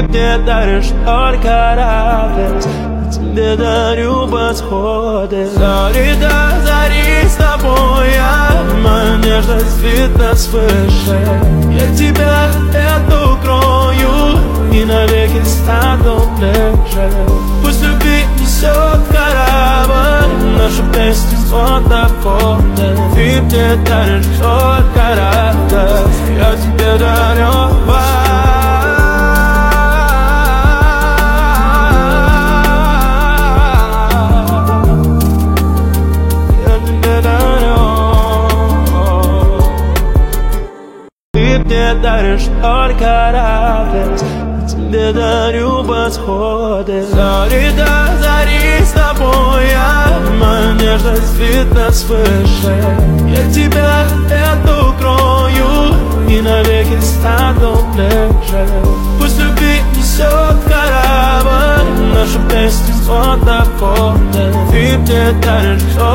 мне даришь только радость, я тебе дарю восходы. Зари до зари с тобой мою нежность видно свыше. Я тебя это укрою и навеки стану ближе. Пусть любви несет корабль, нашу песню водоходы. Ты мне даришь только радость, я тебе дарю Ты даришь только радость, я тебе дарю восходы. Зари до зари с тобой мою нежность видно свыше. Я тебя это укрою и навеки стану ближе. Пусть любви несет корабль, нашу песню водоходы. Ты мне даришь